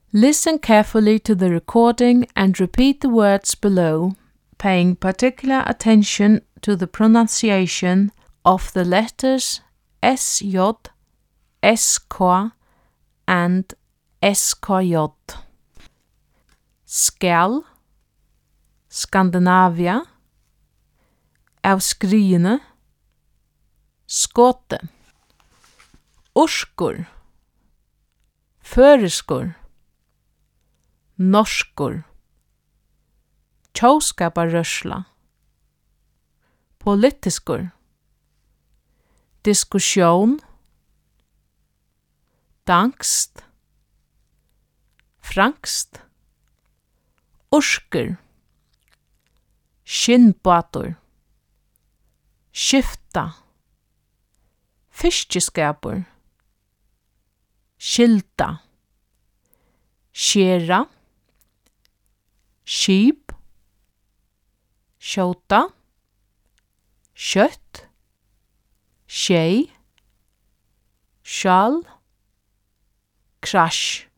Listen carefully to the recording and repeat the words below, paying particular attention to the pronunciation of the letters SJ, SK and SKJ. Skal, Skandinavia, av skriene, skåte. Urskur, føreskur, norskur, tjóskaparrørsla, politiskur, diskusjon, danskt, franskt, urskur, skinnbátur, skifta, fiskeskapur, skylda, skjera, skip, skjóta, skjøtt, skjei, skjal, krasch.